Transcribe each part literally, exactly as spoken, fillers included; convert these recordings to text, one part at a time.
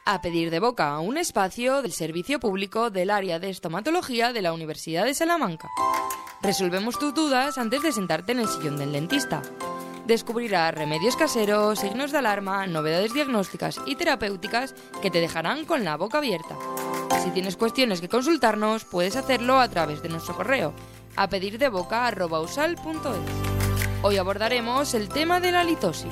A Pedir de Boca, un espacio del servicio público del área de estomatología de la Universidad de Salamanca. Resolvemos tus dudas antes de sentarte en el sillón del dentista. Descubrirás remedios caseros, signos de alarma, novedades diagnósticas y terapéuticas que te dejarán con la boca abierta. Si tienes cuestiones que consultarnos, puedes hacerlo a través de nuestro correo a pedir de boca arroba usal punto es. Hoy abordaremos el tema de la litosis.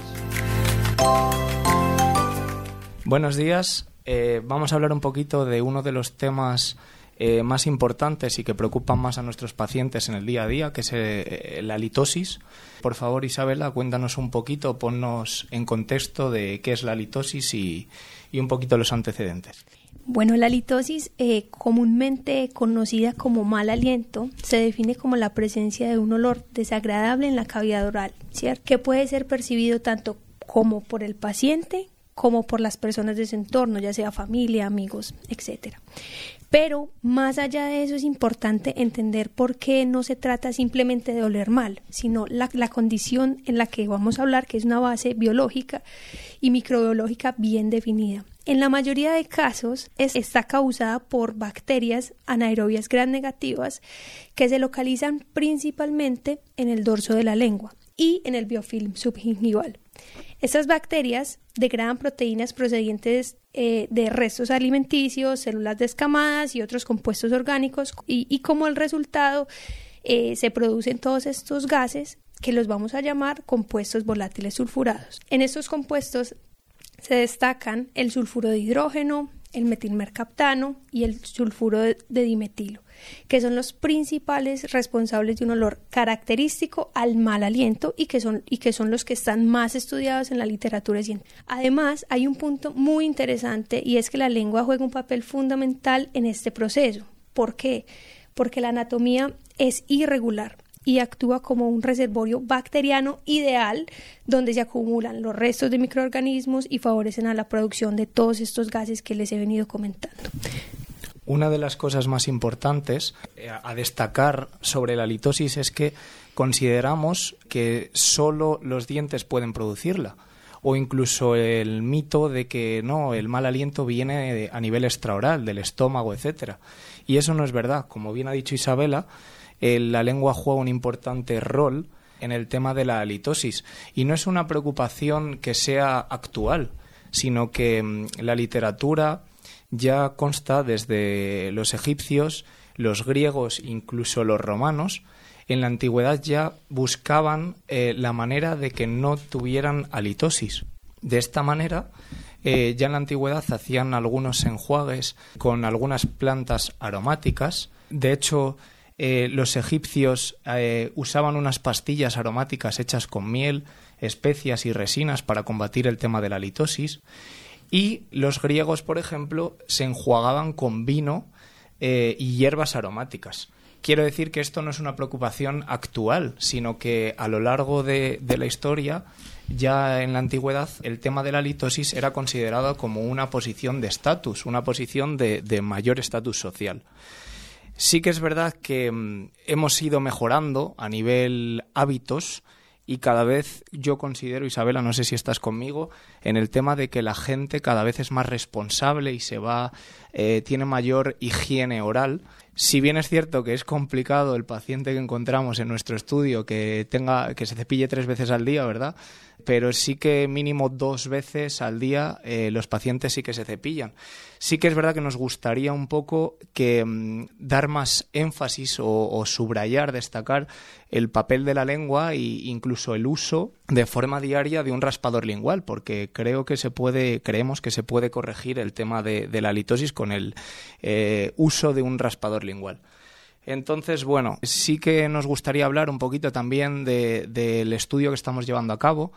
Buenos días, eh, vamos a hablar un poquito de uno de los temas eh, más importantes y que preocupan más a nuestros pacientes en el día a día, que es eh, la litosis. Por favor, Isabela, cuéntanos un poquito, ponnos en contexto de qué es la litosis y, y un poquito los antecedentes. Bueno, la litosis, eh, comúnmente conocida como mal aliento, se define como la presencia de un olor desagradable en la cavidad oral, ¿cierto? Que puede ser percibido tanto como por el paciente como por las personas de su entorno, ya sea familia, amigos, etcétera. Pero más allá de eso es importante entender por qué no se trata simplemente de oler mal, sino la, la condición en la que vamos a hablar, que es una base biológica y microbiológica bien definida. En la mayoría de casos es, está causada por bacterias anaerobias gram negativas que se localizan principalmente en el dorso de la lengua y en el biofilm subgingival. Estas bacterias degradan proteínas procedentes eh, de restos alimenticios, células descamadas y otros compuestos orgánicos y, y como el resultado eh, se producen todos estos gases que los vamos a llamar compuestos volátiles sulfurados. En estos compuestos se destacan el sulfuro de hidrógeno, el metilmercaptano y el sulfuro de, de dimetilo, que son los principales responsables de un olor característico al mal aliento y que son, y que son los que están más estudiados en la literatura científica. Además, hay un punto muy interesante y es que la lengua juega un papel fundamental en este proceso. ¿Por qué? Porque la anatomía es irregular y actúa como un reservorio bacteriano ideal donde se acumulan los restos de microorganismos y favorecen a la producción de todos estos gases que les he venido comentando. Una de las cosas más importantes a destacar sobre la litosis es que consideramos que solo los dientes pueden producirla, o incluso el mito de que no, el mal aliento viene a nivel extraoral, del estómago, etcétera. Y eso no es verdad. Como bien ha dicho Isabela, eh, la lengua juega un importante rol en el tema de la litosis. Y no es una preocupación que sea actual, sino que mmm, la literatura ya consta desde los egipcios, los griegos, incluso los romanos. En la antigüedad ya buscaban eh, la manera de que no tuvieran halitosis. De esta manera, eh, ya en la antigüedad hacían algunos enjuagues con algunas plantas aromáticas. De hecho, eh, los egipcios eh, usaban unas pastillas aromáticas hechas con miel, especias y resinas para combatir el tema de la halitosis. Y los griegos, por ejemplo, se enjuagaban con vino eh, y hierbas aromáticas. Quiero decir que esto no es una preocupación actual, sino que a lo largo de, de la historia, ya en la antigüedad, el tema de la litosis era considerado como una posición de estatus, una posición de, de mayor estatus social. Sí que es verdad que mm, hemos ido mejorando a nivel hábitos y cada vez yo considero, Isabela, no sé si estás conmigo, en el tema de que la gente cada vez es más responsable y se va, eh, tiene mayor higiene oral. Si bien es cierto que es complicado el paciente que encontramos en nuestro estudio que tenga que se cepille tres veces al día, ¿verdad? Pero sí que mínimo dos veces al día eh, los pacientes sí que se cepillan. Sí que es verdad que nos gustaría un poco que mm, dar más énfasis o, o subrayar, destacar el papel de la lengua e incluso el uso de forma diaria de un raspador lingual, porque creo que se puede, creemos que se puede corregir el tema de, de la litosis con el eh, uso de un raspador lingual. Entonces, bueno, sí que nos gustaría hablar un poquito también de, del estudio que estamos llevando a cabo.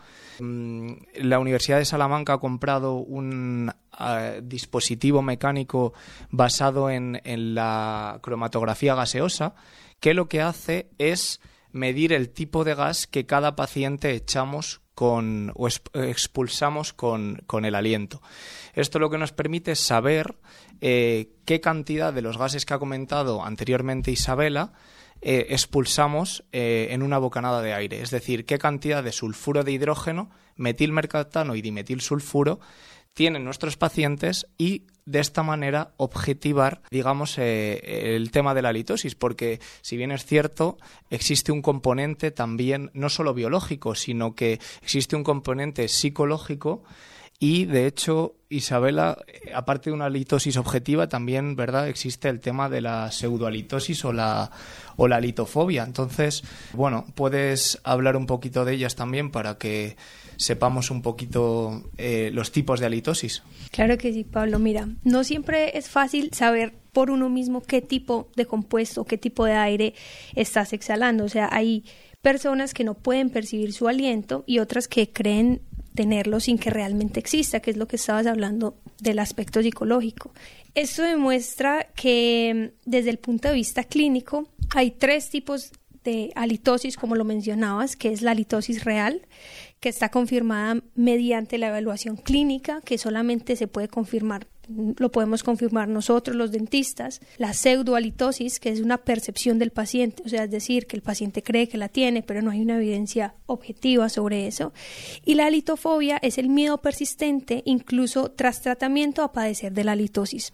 La Universidad de Salamanca ha comprado un uh, dispositivo mecánico basado en, en la cromatografía gaseosa, que lo que hace es medir el tipo de gas que cada paciente echamos con, o expulsamos con, con el aliento. Esto lo que nos permite es saber eh, qué cantidad de los gases que ha comentado anteriormente Isabela eh, expulsamos eh, en una bocanada de aire. Es decir, qué cantidad de sulfuro de hidrógeno, metilmercaptano y dimetilsulfuro tienen nuestros pacientes y de esta manera objetivar, digamos, eh, el tema de la litosis, porque si bien es cierto, existe un componente también no solo biológico, sino que existe un componente psicológico. Y, de hecho, Isabela, aparte de una litosis objetiva, también, ¿verdad?, existe el tema de la pseudohalitosis o la, o la litofobia. Entonces, bueno, puedes hablar un poquito de ellas también para que sepamos un poquito eh, los tipos de halitosis. Claro que sí, Pablo. Mira, no siempre es fácil saber por uno mismo qué tipo de compuesto, qué tipo de aire estás exhalando. O sea, hay personas que no pueden percibir su aliento y otras que creen tenerlo sin que realmente exista, que es lo que estabas hablando del aspecto psicológico. Esto demuestra que desde el punto de vista clínico hay tres tipos de halitosis, como lo mencionabas, que es la halitosis real, que está confirmada mediante la evaluación clínica, que solamente se puede confirmar, lo podemos confirmar nosotros los dentistas, la pseudohalitosis, que es una percepción del paciente, o sea, es decir, que el paciente cree que la tiene, pero no hay una evidencia objetiva sobre eso, y la litofobia es el miedo persistente, incluso tras tratamiento, a padecer de la halitosis.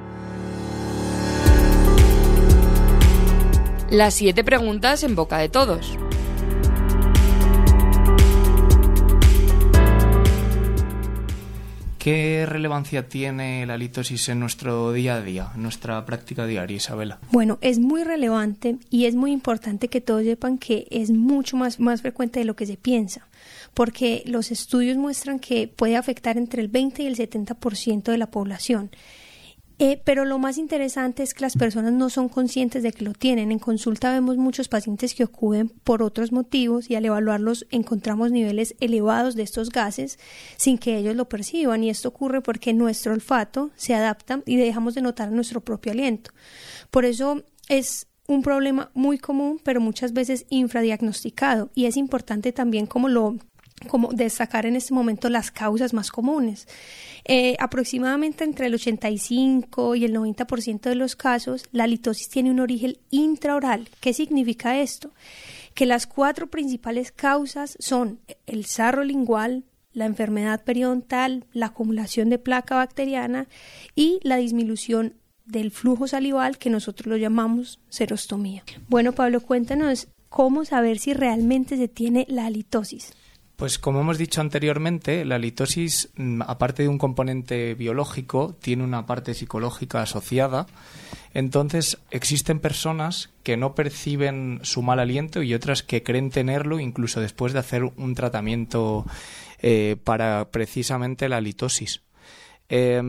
Las siete preguntas en boca de todos. ¿Qué relevancia tiene la halitosis en nuestro día a día, en nuestra práctica diaria, Isabela? Bueno, es muy relevante y es muy importante que todos sepan que es mucho más, más frecuente de lo que se piensa, porque los estudios muestran que puede afectar entre el veinte y el setenta por ciento de la población. Eh, pero lo más interesante es que las personas no son conscientes de que lo tienen. En consulta vemos muchos pacientes que ocurren por otros motivos y al evaluarlos encontramos niveles elevados de estos gases sin que ellos lo perciban, y esto ocurre porque nuestro olfato se adapta y dejamos de notar nuestro propio aliento. Por eso es un problema muy común, pero muchas veces infradiagnosticado, y es importante también como lo como destacar en este momento las causas más comunes. Eh, aproximadamente entre el ochenta y cinco y el noventa por ciento de los casos, la halitosis tiene un origen intraoral. ¿Qué significa esto? Que las cuatro principales causas son el sarro lingual, la enfermedad periodontal, la acumulación de placa bacteriana y la disminución del flujo salival, que nosotros lo llamamos serostomía. Bueno, Pablo, cuéntanos cómo saber si realmente se tiene la halitosis. Pues como hemos dicho anteriormente, la halitosis, aparte de un componente biológico, tiene una parte psicológica asociada. Entonces, existen personas que no perciben su mal aliento y otras que creen tenerlo incluso después de hacer un tratamiento eh, para precisamente la halitosis. Eh,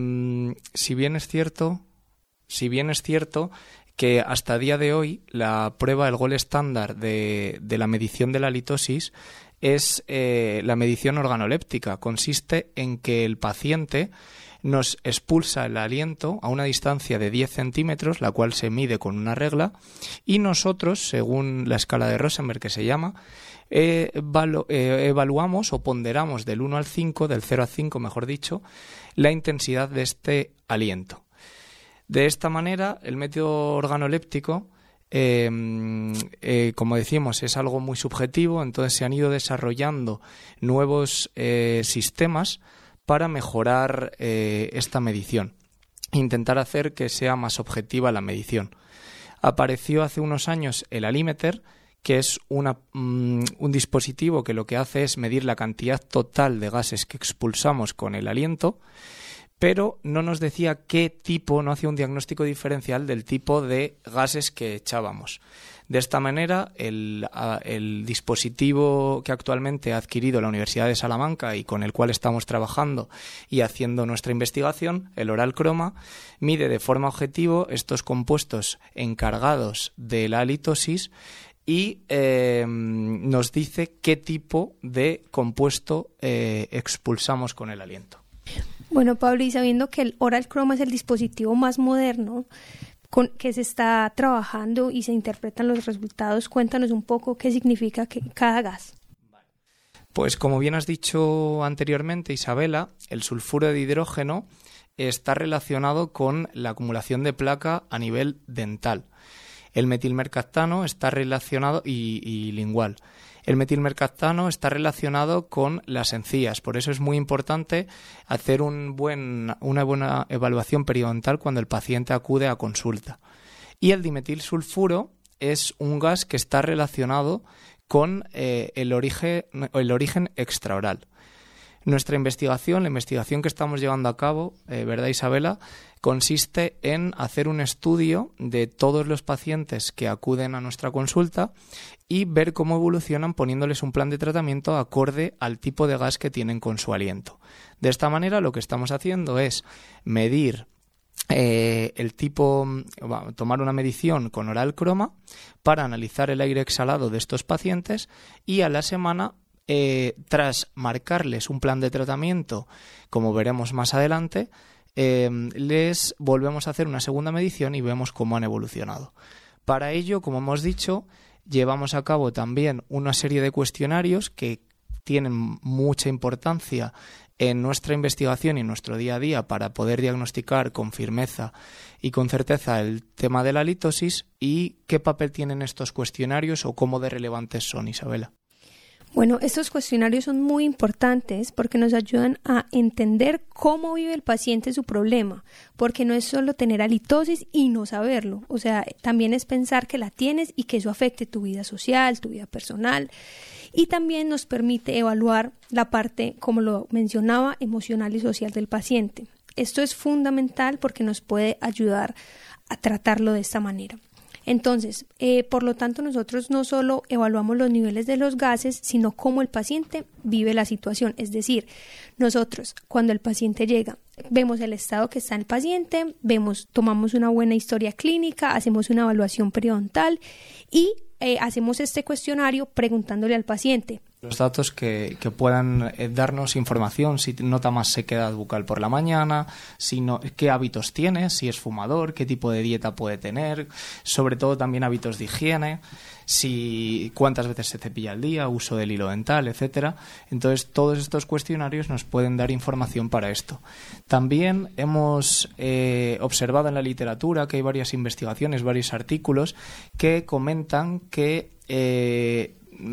si bien es cierto, si bien es cierto que hasta el día de hoy la prueba, el gold estándar de, de la medición de la halitosis es eh, la medición organoléptica. Consiste en que el paciente nos expulsa el aliento a una distancia de diez centímetros, la cual se mide con una regla, y nosotros, según la escala de Rosenberg que se llama, eh, evalu- eh, evaluamos o ponderamos del uno al cinco, del cero al cinco mejor dicho, la intensidad de este aliento. De esta manera, el método organoléptico Eh, eh, como decimos, es algo muy subjetivo, entonces se han ido desarrollando nuevos eh, sistemas para mejorar eh, esta medición, intentar hacer que sea más objetiva la medición. Apareció hace unos años el Alimeter, que es una, um, un dispositivo que lo que hace es medir la cantidad total de gases que expulsamos con el aliento, pero no nos decía qué tipo, no hacía un diagnóstico diferencial del tipo de gases que echábamos. De esta manera, el, el dispositivo que actualmente ha adquirido la Universidad de Salamanca y con el cual estamos trabajando y haciendo nuestra investigación, el Oral Chroma, mide de forma objetiva estos compuestos encargados de la halitosis y eh, nos dice qué tipo de compuesto eh, expulsamos con el aliento. Bueno, Pablo, y sabiendo que el Oral Chroma es el dispositivo más moderno con que se está trabajando y se interpretan los resultados, cuéntanos un poco qué significa que cada gas. Pues como bien has dicho anteriormente, Isabela, el sulfuro de hidrógeno está relacionado con la acumulación de placa a nivel dental. El metilmercaptano está relacionado y, y lingual. El metilmercaptano está relacionado con las encías, por eso es muy importante hacer un buen, una buena evaluación periodontal cuando el paciente acude a consulta. Y el dimetilsulfuro es un gas que está relacionado con eh, el, origen, el origen extraoral. Nuestra investigación, la investigación que estamos llevando a cabo, eh, ¿verdad, Isabela?, consiste en hacer un estudio de todos los pacientes que acuden a nuestra consulta y ver cómo evolucionan poniéndoles un plan de tratamiento acorde al tipo de gas que tienen con su aliento. De esta manera, lo que estamos haciendo es medir eh, el tipo, bueno, tomar una medición con oral croma para analizar el aire exhalado de estos pacientes y a la semana, Eh, tras marcarles un plan de tratamiento, como veremos más adelante, eh, les volvemos a hacer una segunda medición y vemos cómo han evolucionado. Para ello, como hemos dicho, llevamos a cabo también una serie de cuestionarios que tienen mucha importancia en nuestra investigación y en nuestro día a día para poder diagnosticar con firmeza y con certeza el tema de la litosis. ¿Y qué papel tienen estos cuestionarios o cómo de relevantes son, Isabela? Bueno, estos cuestionarios son muy importantes porque nos ayudan a entender cómo vive el paciente su problema, porque no es solo tener halitosis y no saberlo, o sea, también es pensar que la tienes y que eso afecte tu vida social, tu vida personal, y también nos permite evaluar la parte, como lo mencionaba, emocional y social del paciente. Esto es fundamental porque nos puede ayudar a tratarlo de esta manera. Entonces, eh, por lo tanto, nosotros no solo evaluamos los niveles de los gases, sino cómo el paciente vive la situación. Es decir, nosotros, cuando el paciente llega, vemos el estado que está el paciente, vemos, tomamos una buena historia clínica, hacemos una evaluación periodontal y eh, hacemos este cuestionario preguntándole al paciente los datos que, que puedan eh, darnos información, si nota más sequedad bucal por la mañana, si no, qué hábitos tiene, si es fumador, qué tipo de dieta puede tener, sobre todo también hábitos de higiene, si cuántas veces se cepilla al día, uso del hilo dental, etcétera. Entonces, todos estos cuestionarios nos pueden dar información para esto. También hemos eh, observado en la literatura que hay varias investigaciones, varios artículos que comentan que eh,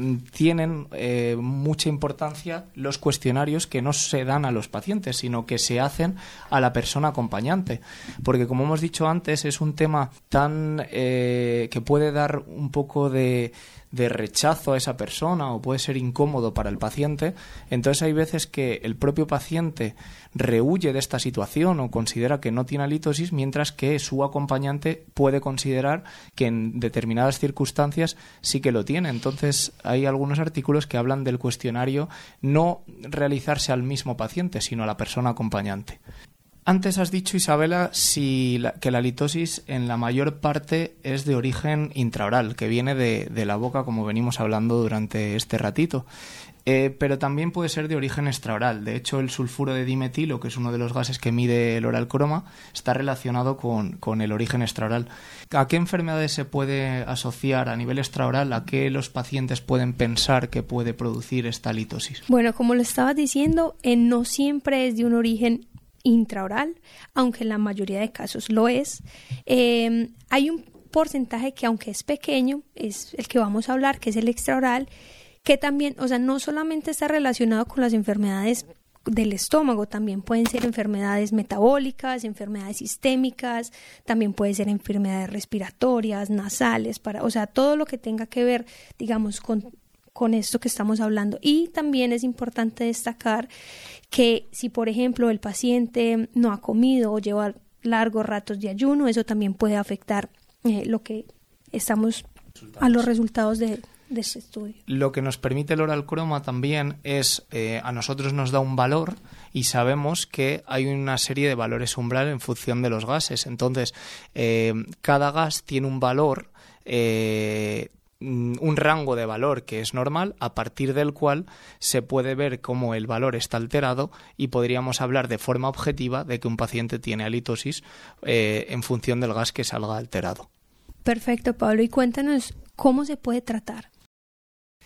tienen eh, mucha importancia los cuestionarios que no se dan a los pacientes, sino que se hacen a la persona acompañante, porque como hemos dicho antes es un tema tan eh, que puede dar un poco de, de rechazo a esa persona o puede ser incómodo para el paciente. Entonces hay veces que el propio paciente rehuye de esta situación o considera que no tiene halitosis, mientras que su acompañante puede considerar que en determinadas circunstancias sí que lo tiene. Entonces hay algunos artículos que hablan del cuestionario no realizarse al mismo paciente, sino a la persona acompañante. Antes has dicho, Isabela, si la, que la halitosis en la mayor parte es de origen intraoral, que viene de, de la boca, como venimos hablando durante este ratito. Eh, pero también puede ser de origen extraoral. De hecho, el sulfuro de dimetilo, que es uno de los gases que mide el oral croma, está relacionado con, con el origen extraoral. ¿A qué enfermedades se puede asociar a nivel extraoral? ¿A qué los pacientes pueden pensar que puede producir esta halitosis? Bueno, como lo estabas diciendo, eh, no siempre es de un origen intraoral, aunque en la mayoría de casos lo es. Eh, hay un porcentaje que, aunque es pequeño, es el que vamos a hablar, que es el extraoral, que también, o sea, no solamente está relacionado con las enfermedades del estómago, también pueden ser enfermedades metabólicas, enfermedades sistémicas, también pueden ser enfermedades respiratorias, nasales, para, o sea, todo lo que tenga que ver, digamos, con, con esto que estamos hablando. Y también es importante destacar que si, por ejemplo, el paciente no ha comido o lleva largos ratos de ayuno, eso también puede afectar eh, lo que estamos a los resultados de de ese estudio. Lo que nos permite el oral croma también es, eh, a nosotros nos da un valor y sabemos que hay una serie de valores umbral en función de los gases. Entonces, eh, cada gas tiene un valor, eh, un rango de valor que es normal, a partir del cual se puede ver cómo el valor está alterado y podríamos hablar de forma objetiva de que un paciente tiene halitosis eh, en función del gas que salga alterado. Perfecto, Pablo. Y cuéntanos cómo se puede tratar.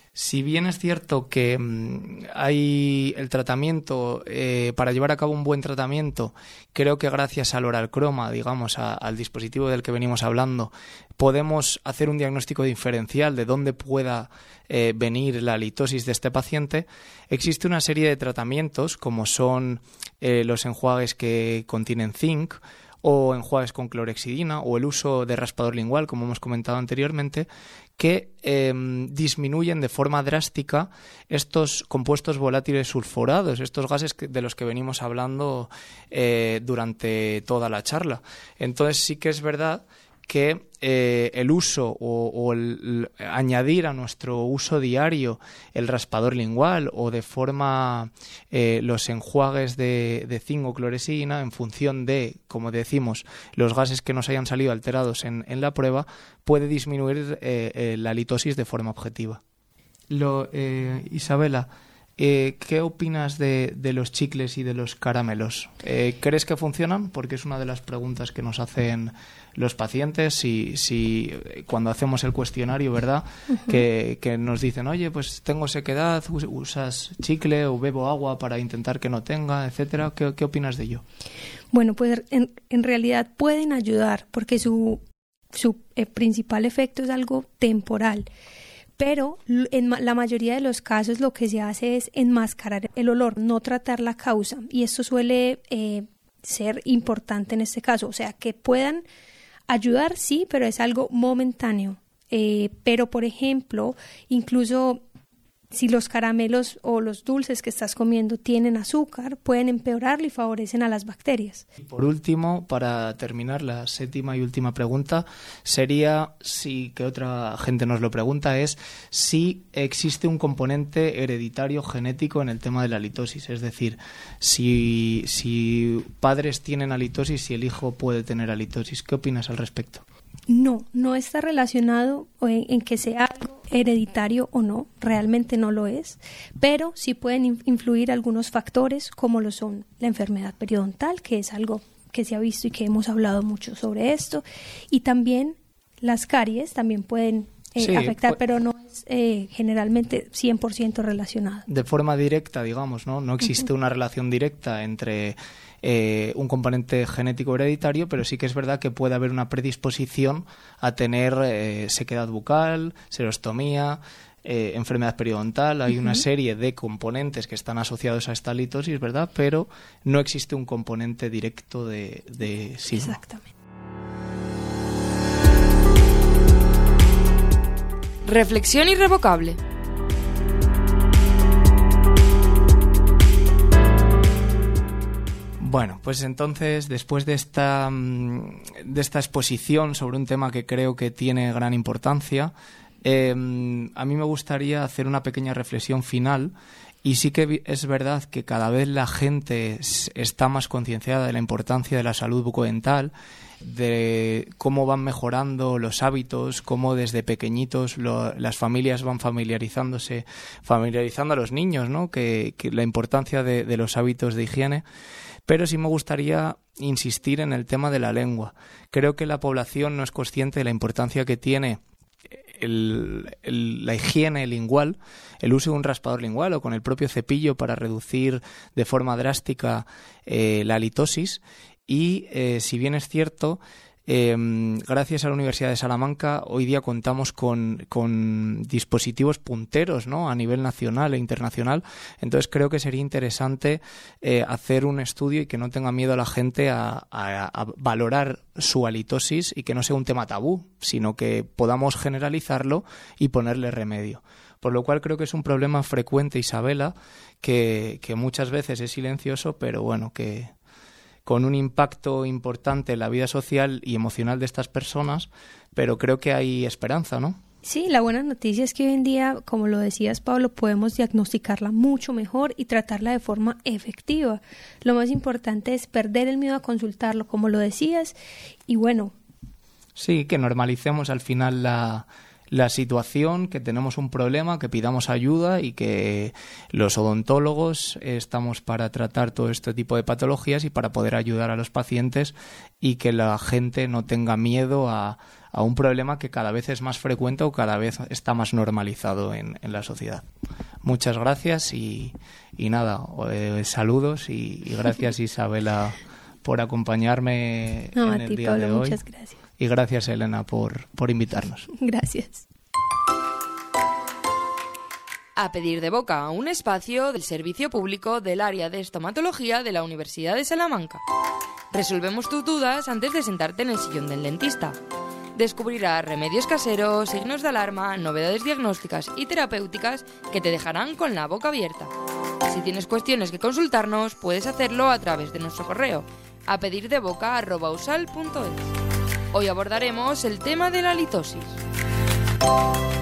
Si bien es cierto que mmm, hay el tratamiento, eh, para llevar a cabo un buen tratamiento, creo que gracias al oral croma, digamos, a, al dispositivo del que venimos hablando, podemos hacer un diagnóstico diferencial de dónde pueda eh, venir la halitosis de este paciente. Existe una serie de tratamientos, como son eh, los enjuagues que contienen zinc, o enjuagues con clorhexidina, o el uso de raspador lingual, como hemos comentado anteriormente, que eh, disminuyen de forma drástica estos compuestos volátiles sulfurados, estos gases que, de los que venimos hablando eh, durante toda la charla. Entonces sí que es verdad que eh, el uso o, o el, el añadir a nuestro uso diario el raspador lingual o de forma eh, los enjuagues de, de zinc o clorhexidina en función de, como decimos, los gases que nos hayan salido alterados en, en la prueba, puede disminuir eh, eh, la halitosis de forma objetiva. Lo, eh, Isabela, Eh, ¿qué opinas de, de los chicles y de los caramelos? Eh, ¿Crees que funcionan? Porque es una de las preguntas que nos hacen los pacientes si, si cuando hacemos el cuestionario, ¿verdad? Uh-huh. Que, que nos dicen, oye, pues tengo sequedad, usas chicle o bebo agua para intentar que no tenga, etcétera. ¿Qué, qué opinas de ello? Bueno, pues en, en realidad pueden ayudar porque su, su eh, principal efecto es algo temporal. Pero en la mayoría de los casos lo que se hace es enmascarar el olor, no tratar la causa. Y esto suele eh, ser importante en este caso. O sea, que puedan ayudar, sí, pero es algo momentáneo. Eh, pero, por ejemplo, incluso si los caramelos o los dulces que estás comiendo tienen azúcar, pueden empeorarlo y favorecen a las bacterias. Y por último, para terminar, la séptima y última pregunta sería, si que otra gente nos lo pregunta, es si existe un componente hereditario genético en el tema de la halitosis. Es decir, si, si padres tienen halitosis, si el hijo puede tener halitosis. ¿Qué opinas al respecto? No, no está relacionado en, en que sea algo hereditario o no, realmente no lo es, pero sí pueden influir algunos factores como lo son la enfermedad periodontal, que es algo que se ha visto y que hemos hablado mucho sobre esto, y también las caries también pueden eh, sí, afectar, pu- pero no es eh, generalmente cien por ciento relacionado. De forma directa, digamos, ¿no? No existe uh-huh. una relación directa entre Eh, un componente genético hereditario, pero sí que es verdad que puede haber una predisposición a tener eh, sequedad bucal, serostomía, eh, enfermedad periodontal. Hay uh-huh. una serie de componentes que están asociados a esta halitosis, ¿verdad? Pero no existe un componente directo de, de sí. Exactamente. Reflexión irrevocable. Bueno, pues entonces, después de esta, de esta exposición sobre un tema que creo que tiene gran importancia, eh, a mí me gustaría hacer una pequeña reflexión final. Y sí que es verdad que cada vez la gente está más concienciada de la importancia de la salud bucodental, de cómo van mejorando los hábitos, cómo desde pequeñitos lo, las familias van familiarizándose, familiarizando a los niños, ¿no? Que, que la importancia de, de los hábitos de higiene. Pero sí me gustaría insistir en el tema de la lengua. Creo que la población no es consciente de la importancia que tiene el, el, la higiene lingual, el uso de un raspador lingual o con el propio cepillo para reducir de forma drástica eh, la halitosis. Y eh, si bien es cierto, eh, gracias a la Universidad de Salamanca hoy día contamos con, con dispositivos punteros, ¿no? A nivel nacional e internacional. Entonces creo que sería interesante eh, hacer un estudio y que no tenga miedo a la gente a, a, a valorar su halitosis y que no sea un tema tabú, sino que podamos generalizarlo y ponerle remedio. Por lo cual creo que es un problema frecuente, Isabela, que, que muchas veces es silencioso, pero bueno, que con un impacto importante en la vida social y emocional de estas personas, pero creo que hay esperanza, ¿no? Sí, la buena noticia es que hoy en día, como lo decías, Pablo, podemos diagnosticarla mucho mejor y tratarla de forma efectiva. Lo más importante es perder el miedo a consultarlo, como lo decías, y bueno. Sí, que normalicemos al final la... la situación, que tenemos un problema, que pidamos ayuda y que los odontólogos estamos para tratar todo este tipo de patologías y para poder ayudar a los pacientes y que la gente no tenga miedo a, a un problema que cada vez es más frecuente o cada vez está más normalizado en, en la sociedad. Muchas gracias y, y nada, eh, saludos y, y gracias Isabela por acompañarme no, en a el ti, día Pablo, de hoy. muchas gracias. Y gracias Elena por, por invitarnos. Gracias. A pedir de boca, un espacio del servicio público del área de estomatología de la Universidad de Salamanca. Resolvemos tus dudas antes de sentarte en el sillón del dentista. Descubrirás remedios caseros, signos de alarma, novedades diagnósticas y terapéuticas que te dejarán con la boca abierta. Si tienes cuestiones que consultarnos, puedes hacerlo a través de nuestro correo a pedir de boca arroba usal punto es. Hoy abordaremos el tema de la litosis.